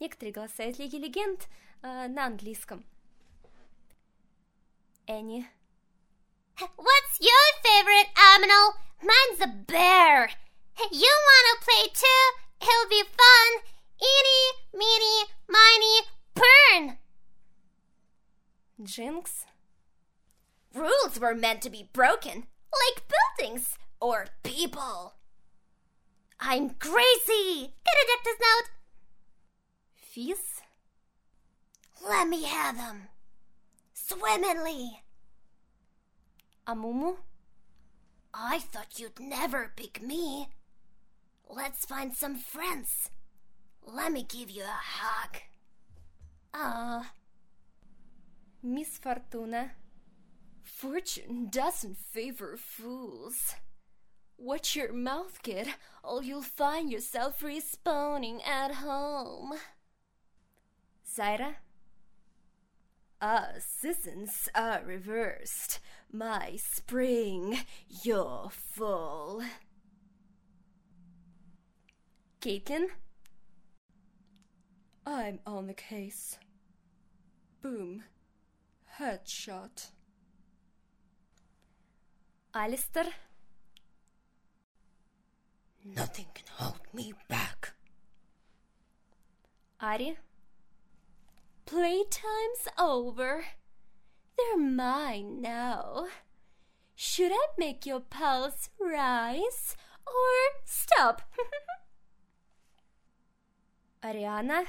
некоторые голоса из Лиги Легенд на английском. Энни. What's your favorite animal? Mine's a bear. You wanna play too? It'll be fun. Eeny, meeny, miny, burn. Jinx. Rules were meant to be broken, like buildings or people. I'm crazy. Get a doctor's note. Fizz. Let me have them. Swimmingly. Amumu. I thought you'd never pick me. Let's find some friends. Let me give you a hug. Miss Fortuna. Fortune doesn't favor fools. Watch your mouth, kid, or you'll find yourself respawning at home. Zyra. Seasons are reversed. My spring, your fall. Caitlyn. I'm on the case. Boom. Headshot. Alistair. Nothing can hold me back. Ari. Playtime's over. They're mine now. Should I make your pulse rise or stop? Ariana.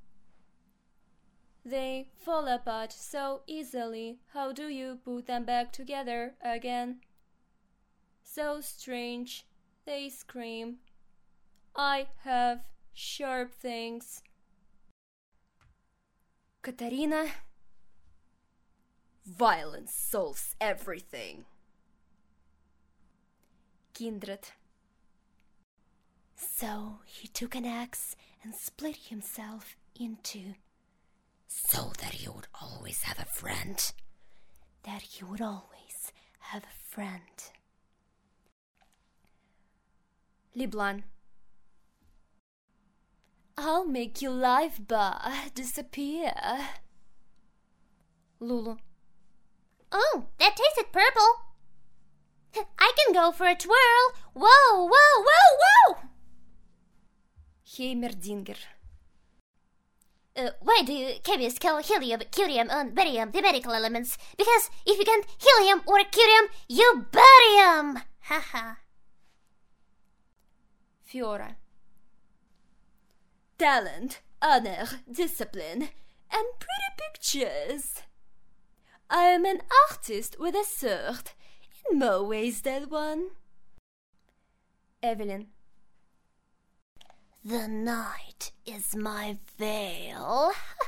They fall apart so easily. How do you put them back together again? So strange, they scream. I have sharp things. Katarina. Violence solves everything. Kindred. So he took an axe and split himself in two. So that he would always have a friend. That he would always have a friend. Liblan. I'll make your life bar disappear. Lulu. Oh, that tasted purple. I can go for a twirl. Whoa, whoa, whoa, whoa! Heimerdinger. Why do chemists call helium, curium, and barium the medical elements? Because if you can't helium or curium, you barium! Haha. Fiora. Talent, honor, discipline, and pretty pictures. I am an artist with a sword, in more ways than one. Evelyn. The night is my veil.